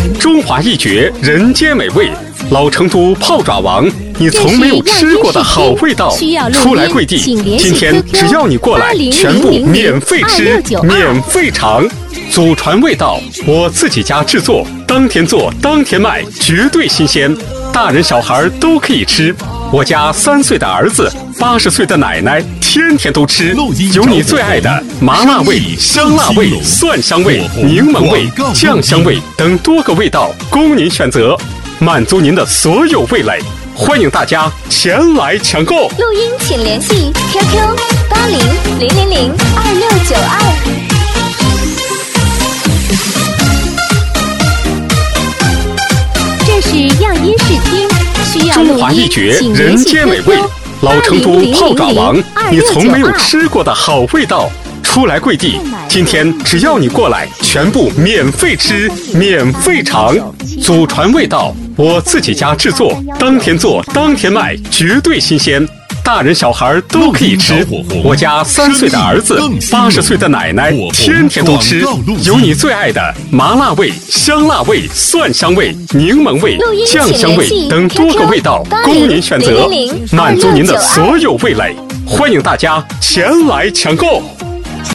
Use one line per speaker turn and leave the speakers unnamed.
中华一绝，人间美味。老成都泡爪王，你从没有吃过的好味道。初来贵地，今天只要你过来，全部免费吃，免费尝。祖传味道，我自己家制作，当天做当天卖，绝对新鲜，大人小孩都可以吃。我家3岁的儿子，80岁的奶奶，天天都吃。有你最爱的麻辣味、香辣味、蒜香味、柠檬味、酱香味等多个味道供您选择，满足您的所有味蕾。欢迎大家前来抢购。
录音请联系 QQ8000022692。这是样音试听，需要
中华一绝，人间美味。老成都泡爪王，你从没有吃过的好味道。初来贵地，今天只要你过来，全部免费吃，免费尝。祖传味道，我自己家制作，当天做当天卖，绝对新鲜，大人小孩都可以吃。我家3岁的儿子，80岁的奶奶，天天都吃。有你最爱的麻辣味、香辣味、蒜香味、柠檬味、酱香味等多个味道供您选择，满足您的所有味蕾。欢迎大家前来抢购。